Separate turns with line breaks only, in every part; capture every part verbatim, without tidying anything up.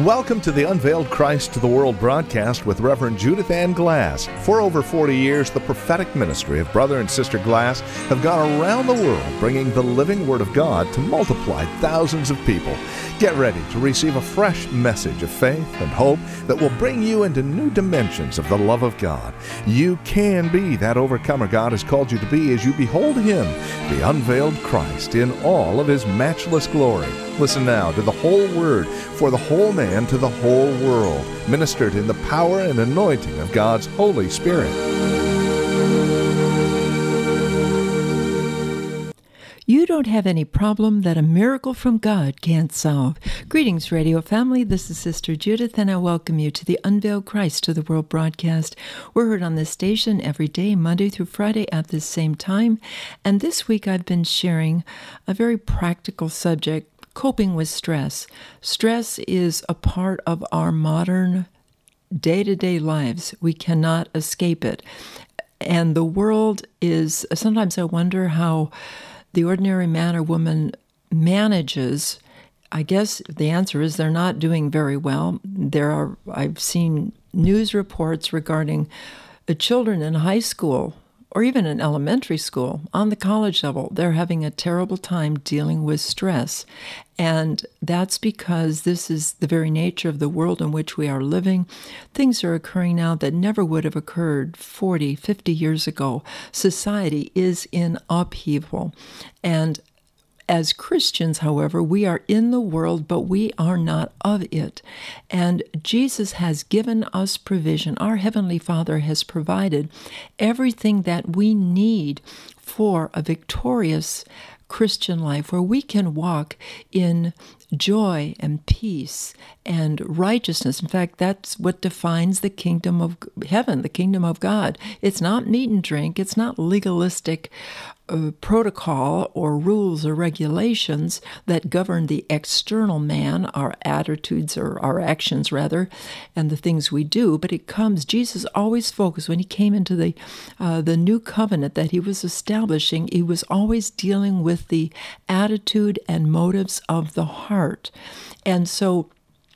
Welcome to the Unveiled Christ to the World broadcast with Reverend Judith Ann Glass. For over forty years, the prophetic ministry of Brother and Sister Glass have gone around the world bringing the living Word of God to multiply thousands of people. Get ready to receive a fresh message of faith and hope that will bring you into new dimensions of the love of God. You can be that overcomer God has called you to be as you behold Him, the unveiled Christ, in all of His matchless glory. Listen now to the whole Word for the whole man to the whole world, ministered in the power and anointing of God's Holy Spirit.
You don't have any problem that a miracle from God can't solve. Greetings, radio family. This is Sister Judith, and I welcome you to the Unveiled Christ to the World broadcast. We're heard on this station every day, Monday through Friday at this same time. And this week I've been sharing a very practical subject, coping with stress. Stress is a part of our modern day-to-day lives. We cannot escape it. And the world is, sometimes I wonder how the ordinary man or woman manages. I guess the answer is they're not doing very well. There are, I've seen news reports regarding the children in high school or even in elementary school, on the college level, they're having a terrible time dealing with stress. And that's because this is the very nature of the world in which we are living. Things are occurring now that never would have occurred forty, fifty years ago. Society is in upheaval. And as Christians, however, we are in the world, but we are not of it. And Jesus has given us provision. Our Heavenly Father has provided everything that we need for a victorious Christian life, where we can walk in joy and peace and righteousness. In fact, that's what defines the kingdom of heaven, the kingdom of God. It's not meat and drink. It's not legalistic uh, protocol or rules or regulations that govern the external man, our attitudes or our actions rather, and the things we do. But it comes, Jesus always focused, when he came into the uh, the new covenant that he was establishing, he was always dealing with the attitude and motives of the heart. And so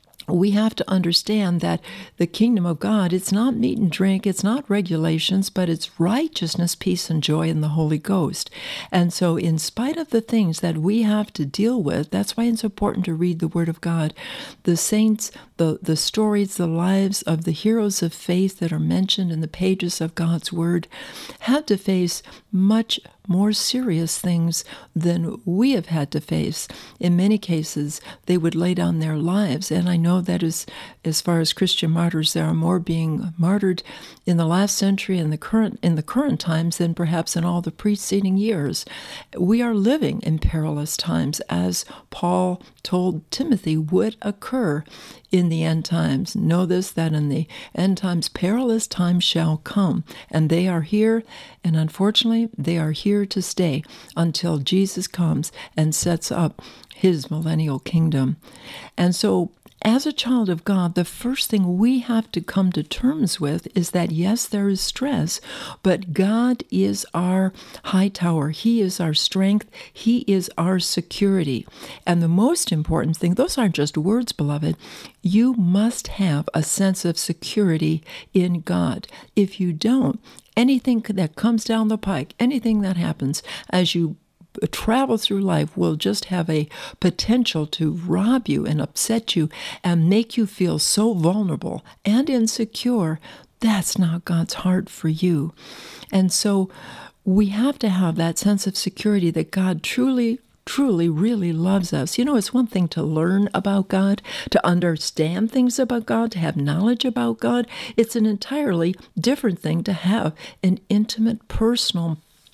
we have to understand that the kingdom of God, it's not meat and drink, it's not regulations, but it's righteousness, peace, and joy in the Holy Ghost. And so in spite of the things that we have to deal with, that's why it's important to read the Word of God. The saints, the, the stories, the lives of the heroes of faith that are mentioned in the pages of God's Word had to face much more serious things than we have had to face. In many cases, they would lay down their lives. And I know that as, as far as Christian martyrs, there are more being martyred in the last century and the current in the current times than perhaps in all the preceding years. We are living in perilous times, as Paul told Timothy would occur in the end times. Know this, that in the end times, perilous times shall come, and they are here, and unfortunately, they are here to stay until Jesus comes and sets up his millennial kingdom. And so, as a child of God, the first thing we have to come to terms with is that, yes, there is stress, but God is our high tower. He is our strength. He is our security. And the most important thing, those aren't just words, beloved, you must have a sense of security in God. If you don't, anything that comes down the pike, anything that happens as you travel through life will just have a potential to rob you and upset you and make you feel so vulnerable and insecure. That's not God's heart for you. And so we have to have that sense of security that God truly truly, really loves us. You know, it's one thing to learn about God, to understand things about God, to have knowledge about God. It's an entirely different thing to have an intimate, personal,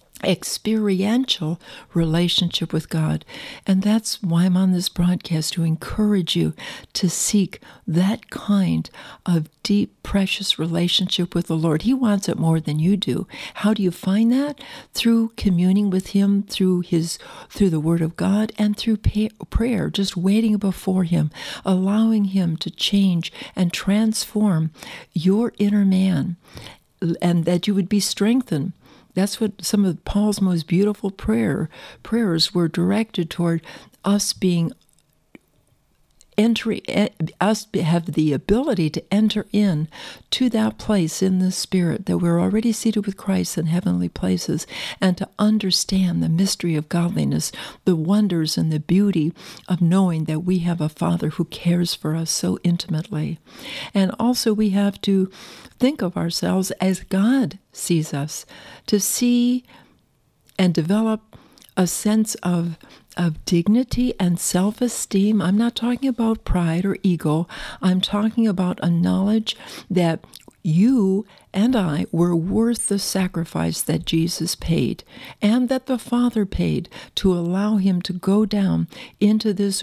experiential relationship with God. And that's why I'm on this broadcast, to encourage you to seek that kind of deep, precious relationship with the Lord. He wants it more than you do. How do you find that? Through communing with Him, through His, through the Word of God, and through pay, prayer, just waiting before Him, allowing Him to change and transform your inner man, and that you would be strengthened. That's what some of Paul's most beautiful prayer prayers were directed toward, us being entry, us have the ability to enter in to that place in the Spirit, that we're already seated with Christ in heavenly places, and to understand the mystery of godliness, the wonders and the beauty of knowing that we have a Father who cares for us so intimately. And also we have to think of ourselves as God sees us, to see and develop a sense of of dignity and self-esteem. I'm not talking about pride or ego. I'm talking about a knowledge that you and I were worth the sacrifice that Jesus paid, and that the Father paid to allow him to go down into this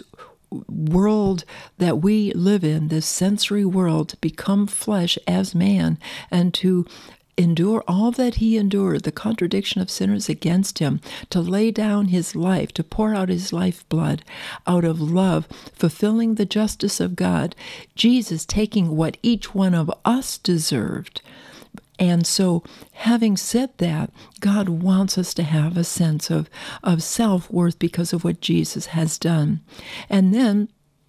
world that we live in, this sensory world, to become flesh as man, and to endure all that he endured, the contradiction of sinners against him, to lay down his life, to pour out his lifeblood out of love, fulfilling the justice of God, Jesus taking what each one of us deserved. And so, having said that, God wants us to have a sense of, of self-worth because of what Jesus has done. And then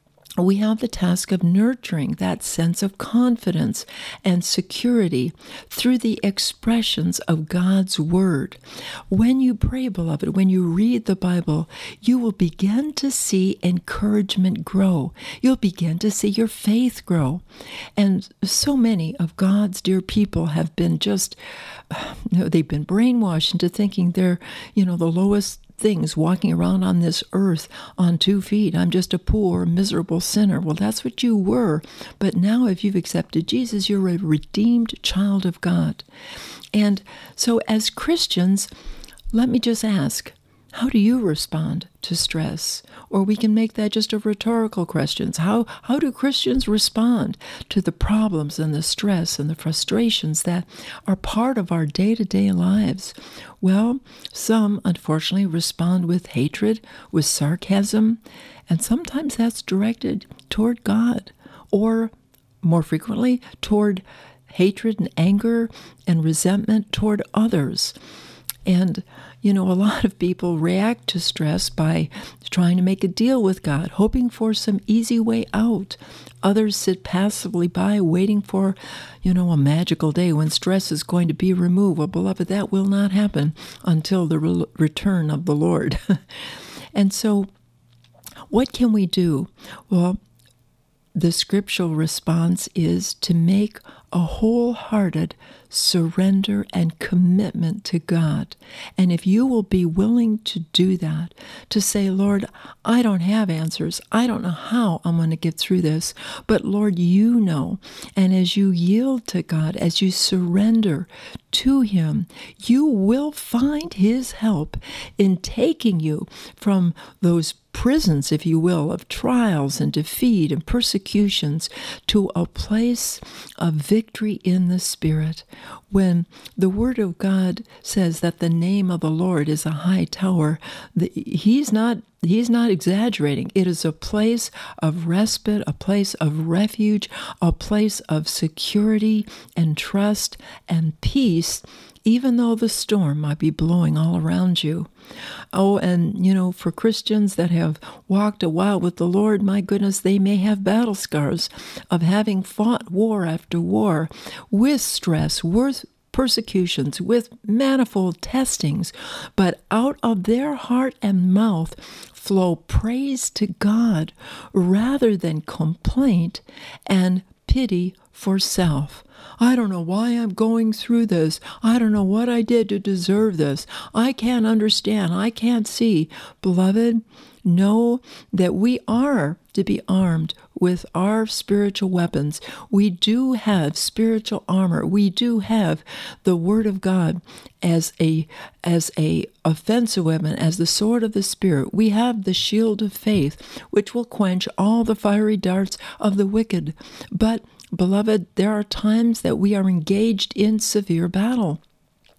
we have the task of nurturing that sense of confidence and security through the expressions of God's Word. When you pray, beloved, when you read the Bible, you will begin to see encouragement grow. You'll begin to see your faith grow. And so many of God's dear people have been just, you know, they've been brainwashed into thinking they're, you know, the lowest things walking around on this earth on two feet. I'm just a poor, miserable sinner. Well, that's what you were. But now if you've accepted Jesus, you're a redeemed child of God. And so as Christians, let me just ask, how do you respond to stress? Or we can make that just a rhetorical question. How, how do Christians respond to the problems and the stress and the frustrations that are part of our day-to-day lives? Well, some, unfortunately, respond with hatred, with sarcasm, and sometimes that's directed toward God, or more frequently, toward hatred and anger and resentment toward others. And, you know, a lot of people react to stress by trying to make a deal with God, hoping for some easy way out. Others sit passively by, waiting for, you know, a magical day when stress is going to be removed. Well, beloved, that will not happen until the re- return of the Lord. And so, what can we do? Well, the scriptural response is to make a wholehearted surrender and commitment to God. And if you will be willing to do that, to say, Lord, I don't have answers. I don't know how I'm going to get through this, but Lord, you know. And as you yield to God, as you surrender to Him, you will find His help in taking you from those prisons, if you will, of trials and defeat and persecutions to a place of victory in the Spirit. When the Word of God says that the name of the Lord is a high tower, the, He's not He's not exaggerating. It is a place of respite, a place of refuge, a place of security and trust and peace, even though the storm might be blowing all around you. Oh, and, you know, for Christians that have walked a while with the Lord, my goodness, they may have battle scars of having fought war after war with stress, with persecutions, with manifold testings, but out of their heart and mouth flow praise to God rather than complaint and pity for self. I don't know why I'm going through this. I don't know what I did to deserve this. I can't understand. I can't see. Beloved, know that we are to be armed with our spiritual weapons. We do have spiritual armor. We do have the Word of God as a as a offensive weapon, as the sword of the Spirit. We have the shield of faith, which will quench all the fiery darts of the wicked. But beloved, there are times that we are engaged in severe battle.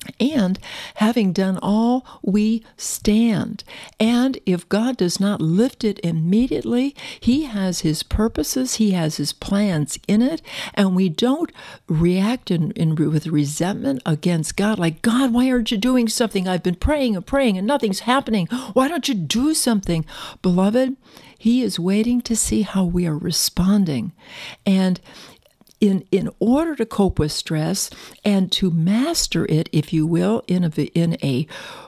And having done all, we stand. And if God does not lift it immediately, He has His purposes, He has His plans in it, and we don't react in, in, with resentment against God, like, God, why aren't you doing something? I've been praying and praying and nothing's happening. Why don't you do something? Beloved, He is waiting to see how we are responding. And In, in order to cope with stress and to master it, if you will, in a, in a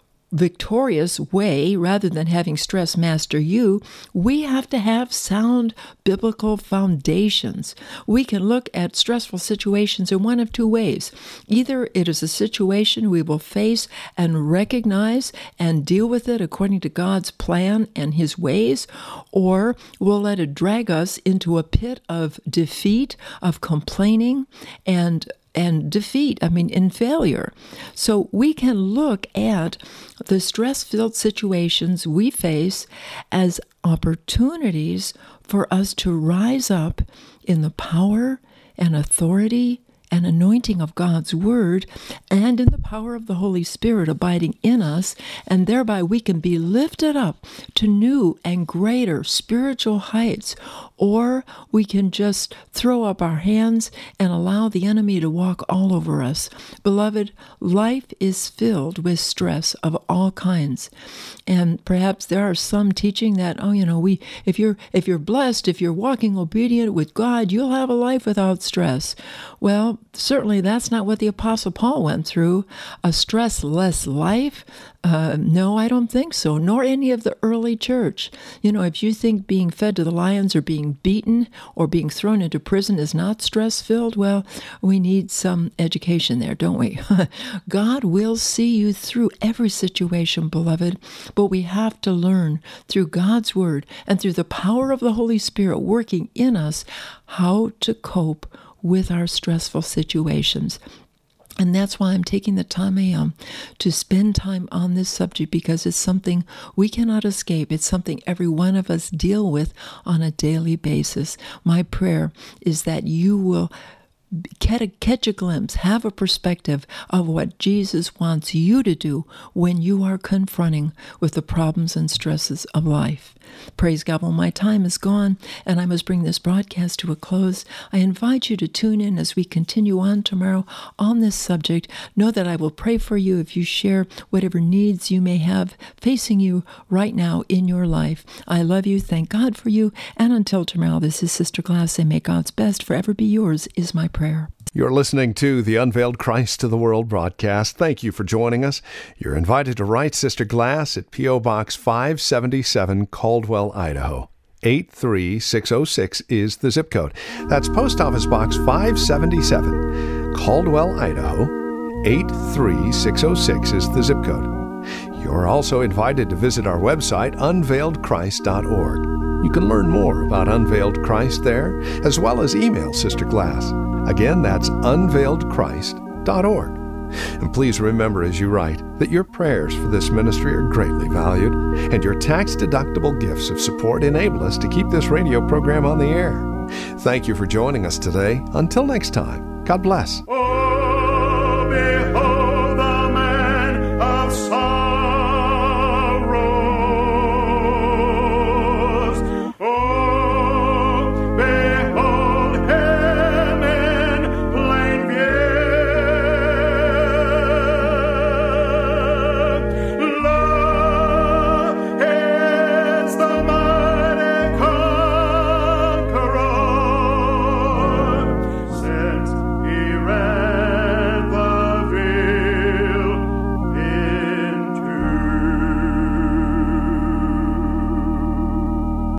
victorious way, rather than having stress master you, we have to have sound biblical foundations. We can look at stressful situations in one of two ways. Either it is a situation we will face and recognize and deal with it according to God's plan and His ways, or we'll let it drag us into a pit of defeat, of complaining, and and defeat, I mean, in failure. So we can look at the stress-filled situations we face as opportunities for us to rise up in the power and authority and anointing of God's Word, and in the power of the Holy Spirit abiding in us, and thereby we can be lifted up to new and greater spiritual heights, or we can just throw up our hands and allow the enemy to walk all over us. Beloved, life is filled with stress of all kinds, and perhaps there are some teaching that, oh, you know, we if you're if you're blessed, if you're walking obedient with God, you'll have a life without stress. Well, certainly that's not what the Apostle Paul went through. A stressless life? Uh, no, I don't think so, nor any of the early church. You know, if you think being fed to the lions or being beaten or being thrown into prison is not stress-filled, well, we need some education there, don't we? God will see you through every situation, beloved, but we have to learn through God's Word and through the power of the Holy Spirit working in us how to cope with our stressful situations. And that's why I'm taking the time I am to spend time on this subject, because it's something we cannot escape. It's something every one of us deal with on a daily basis. My prayer is that you will catch a glimpse, have a perspective of what Jesus wants you to do when you are confronting with the problems and stresses of life. Praise God. Well, my time is gone, and I must bring this broadcast to a close. I invite you to tune in as we continue on tomorrow on this subject. Know that I will pray for you if you share whatever needs you may have facing you right now in your life. I love you. Thank God for you. And until tomorrow, this is Sister Glass, and may God's best forever be yours is my prayer.
You're listening to the Unveiled Christ to the World broadcast. Thank you for joining us. You're invited to write Sister Glass at P O. Box five seventy-seven, Caldwell, Idaho. eight three six oh six is the zip code. That's Post Office Box five seventy-seven, Caldwell, Idaho. eight three six oh six is the zip code. You're also invited to visit our website, unveiled christ dot org. You can learn more about Unveiled Christ there, as well as email Sister Glass. Again, that's unveiled christ dot org. And please remember as you write that your prayers for this ministry are greatly valued, and your tax-deductible gifts of support enable us to keep this radio program on the air. Thank you for joining us today. Until next time, God bless.
Oh, behold.